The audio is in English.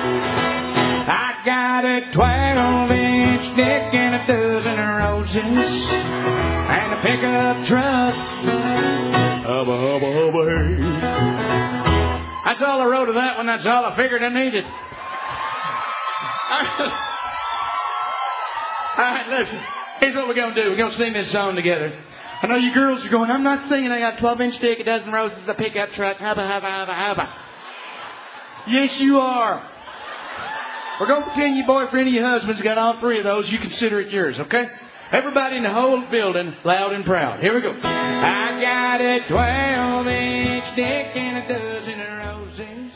I got a 12-inch dick and a dozen roses and a pickup truck. Hubba, hubba, hubba, hey. That's all I wrote of that one. That's all I figured I needed. All right, listen. Here's what we're going to do. We're going to sing this song together. I know you girls are going, I'm not singing. I got a 12-inch dick, a dozen roses, a pickup truck. Hubba, hubba, hubba, hubba. Yes, you are. We're going to pretend your boyfriend or your husband's got all three of those. You consider it yours, okay? Everybody in the whole building, loud and proud. Here we go. I got a 12-inch dick and a dozen roses